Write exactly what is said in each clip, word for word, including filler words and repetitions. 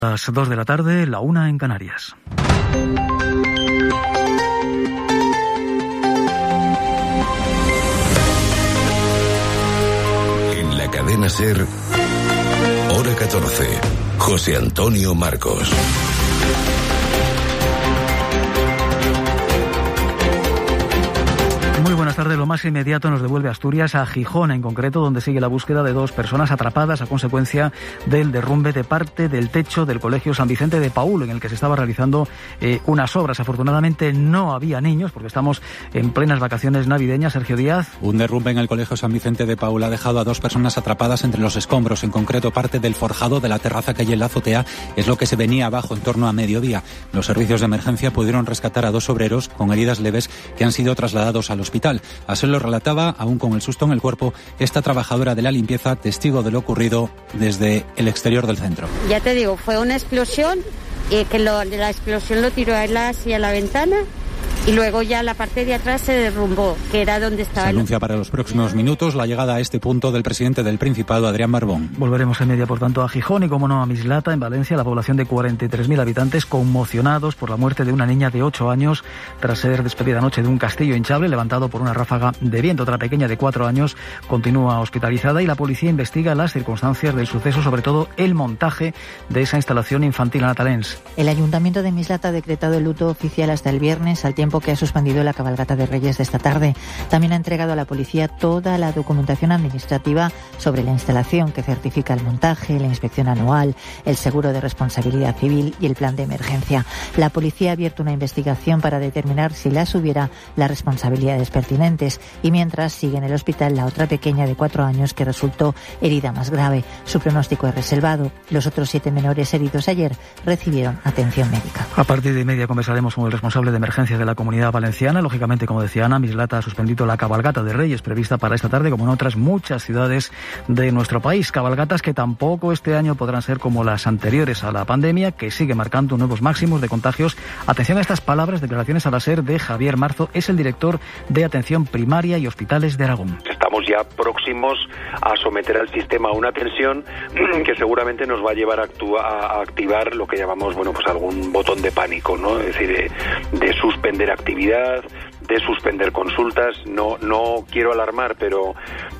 Las dos de la tarde, la una en Canarias. En la cadena SER, hora catorce, José Antonio Marcos. Muy buenas tardes. Lo más inmediato nos devuelve Asturias a Gijón, en concreto, donde sigue la búsqueda de dos personas atrapadas a consecuencia del derrumbe de parte del techo del Colegio San Vicente de Paúl, en el que se estaba realizando eh, unas obras. Afortunadamente no había niños, porque estamos en plenas vacaciones navideñas. Sergio Díaz. Un derrumbe en el Colegio San Vicente de Paúl ha dejado a dos personas atrapadas entre los escombros. En concreto, parte del forjado de la terraza que hay en la azotea es lo que se venía abajo en torno a mediodía. Los servicios de emergencia pudieron rescatar a dos obreros con heridas leves que han sido trasladados al hospital. Así lo relataba, aún con el susto en el cuerpo, esta trabajadora de la limpieza, testigo de lo ocurrido desde el exterior del centro. Ya te digo, fue una explosión, y que lo, la explosión lo tiró a él hacia la ventana. Y luego ya la parte de atrás se derrumbó, que era donde estaba. Se anuncia para los próximos minutos la llegada a este punto del presidente del Principado, Adrián Barbón. Volveremos en media, por tanto, a Gijón y, como no, a Mislata, en Valencia. La población de cuarenta y tres mil habitantes conmocionados por la muerte de una niña de ocho años tras ser despedida anoche de un castillo hinchable levantado por una ráfaga de viento. Otra pequeña de cuatro años continúa hospitalizada y la policía investiga las circunstancias del suceso, sobre todo el montaje de esa instalación infantil. Ana Talens. El Ayuntamiento de Mislata ha decretado el luto oficial hasta el viernes, al tiempo que ha suspendido la cabalgata de Reyes de esta tarde. También ha entregado a la policía toda la documentación administrativa sobre la instalación que certifica el montaje, la inspección anual, el seguro de responsabilidad civil y el plan de emergencia. La policía ha abierto una investigación para determinar si las hubiera las responsabilidades pertinentes, y mientras sigue en el hospital la otra pequeña de cuatro años que resultó herida más grave. Su pronóstico es reservado. Los otros siete menores heridos ayer recibieron atención médica. A partir de media conversaremos con el responsable de emergencias de la Comunidad Valenciana. Lógicamente, como decía Ana, Mislata ha suspendido la cabalgata de Reyes prevista para esta tarde, como en otras muchas ciudades de nuestro país. Cabalgatas que tampoco este año podrán ser como las anteriores a la pandemia, que sigue marcando nuevos máximos de contagios. Atención a estas palabras, declaraciones a la SER de Javier Marzo, es el director de Atención Primaria y Hospitales de Aragón. Estamos ya próximos a someter al sistema a una tensión que seguramente nos va a llevar a, actua- a activar lo que llamamos, bueno, pues algún botón de pánico, ¿no? Es decir, de, de suspender actividad, de suspender consultas. No, no quiero alarmar, pero,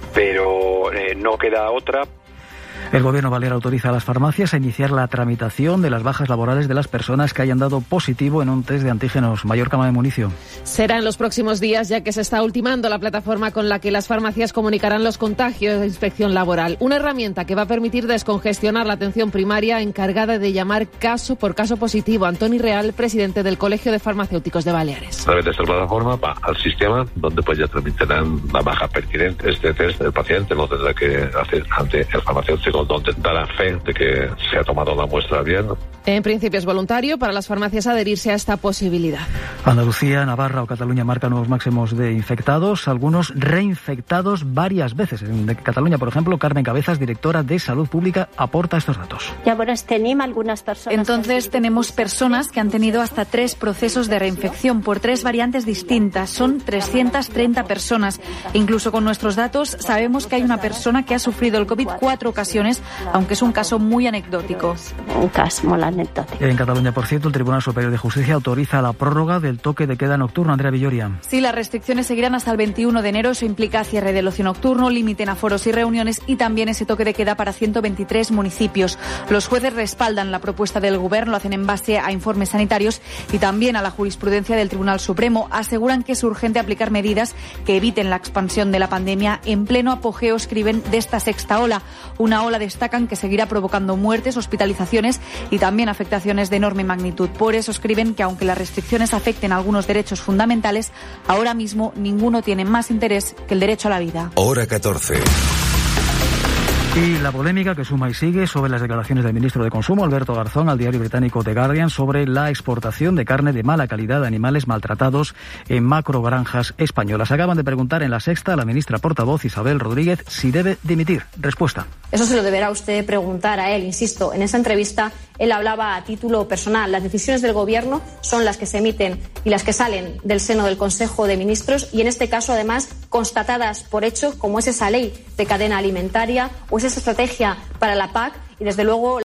pero eh, no queda otra. El Gobierno balear autoriza a las farmacias a iniciar la tramitación de las bajas laborales de las personas que hayan dado positivo en un test de antígenos. Mallorca, Mae Municio. Será en los próximos días, ya que se está ultimando la plataforma con la que las farmacias comunicarán los contagios de inspección laboral. Una herramienta que va a permitir descongestionar la atención primaria, encargada de llamar caso por caso positivo. Antoni Real, presidente del Colegio de Farmacéuticos de Baleares. A través de esta plataforma va al sistema donde pues ya tramitarán la baja pertinente. Este test el paciente lo tendrá que hacer ante el farmacéutico, donde dará fe de que se ha tomado la muestra bien. En principio es voluntario para las farmacias adherirse a esta posibilidad. Andalucía, Navarra o Cataluña marcan nuevos máximos de infectados, algunos reinfectados varias veces. En Cataluña, por ejemplo, Carmen Cabezas, directora de Salud Pública, aporta estos datos. Entonces tenemos personas que han tenido hasta tres procesos de reinfección por tres variantes distintas. Son trescientas treinta personas. Incluso con nuestros datos sabemos que hay una persona que ha sufrido el COVID cuatro ocasiones, aunque es un caso muy anecdótico. Un caso muy anecdótico. En Cataluña, por cierto, el Tribunal Superior de Justicia autoriza la prórroga del toque de queda nocturno. Andrea Villoria. Sí, las restricciones seguirán hasta el veintiuno de enero. Eso implica cierre del ocio nocturno, límite en aforos y reuniones y también ese toque de queda para ciento veintitrés municipios. Los jueces respaldan la propuesta del Gobierno, lo hacen en base a informes sanitarios y también a la jurisprudencia del Tribunal Supremo. Aseguran que es urgente aplicar medidas que eviten la expansión de la pandemia en pleno apogeo, escriben, de esta sexta ola. Una ola, destacan, que seguirá provocando muertes, hospitalizaciones y también afectaciones de enorme magnitud. Por eso escriben que aunque las restricciones afecten a algunos derechos fundamentales, ahora mismo ninguno tiene más interés que el derecho a la vida. Hora catorce. Y la polémica que suma y sigue sobre las declaraciones del ministro de Consumo, Alberto Garzón, al diario británico The Guardian, sobre la exportación de carne de mala calidad de animales maltratados en macrogranjas españolas. Acaban de preguntar en La Sexta a la ministra portavoz Isabel Rodríguez si debe dimitir. Respuesta. Eso se lo deberá usted preguntar a él. Insisto, en esa entrevista él hablaba a título personal. Las decisiones del Gobierno son las que se emiten y las que salen del seno del Consejo de Ministros y en este caso además constatadas por hecho, como es esa ley de cadena alimentaria o es esa estrategia para la P A C y desde luego